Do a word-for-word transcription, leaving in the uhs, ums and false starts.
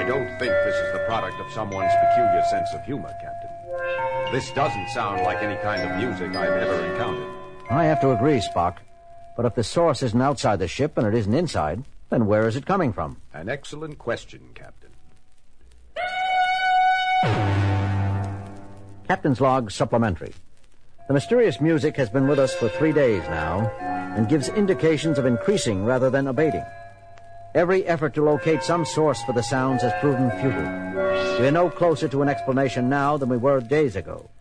I don't think this is the product of someone's peculiar sense of humor, Captain. This doesn't sound like any kind of music I've ever encountered. I have to agree, Spock. But if the source isn't outside the ship and it isn't inside, then where is it coming from? An excellent question, Captain. Captain's log supplementary. The mysterious music has been with us for three days now and gives indications of increasing rather than abating. Every effort to locate some source for the sounds has proven futile. We are no closer to an explanation now than we were days ago.